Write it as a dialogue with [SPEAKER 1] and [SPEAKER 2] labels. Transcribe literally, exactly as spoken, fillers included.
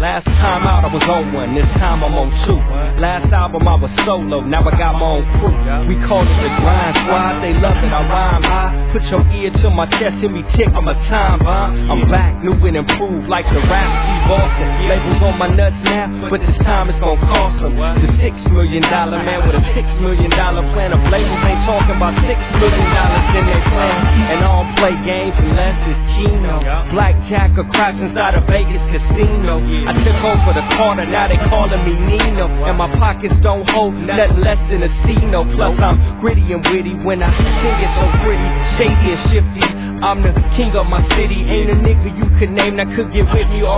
[SPEAKER 1] Last time out I was on one, this time I'm on two. Last album I was solo, now I got my own crew. We call it the Grind Squad, they love it, I rhyme high. Put your ear to my chest, hear me tick, I'm a time bomb. I'm back, new and improved like the rap Steve Austin. Labels on my nuts now, but this time it's gonna cost them. The six million dollar man with a six million dollar plan of labels ain't talking about six million dollars in their plan. And I don't play games unless it's Keno. Blackjack or craps inside a Vegas casino. I took over the corner, now they calling me Nino. And my pockets don't hold nothing less than a C-no. Plus I'm gritty and witty when I sing it so pretty, shady and shifty. I'm the king of my city, ain't a nigga you could name that could get with me.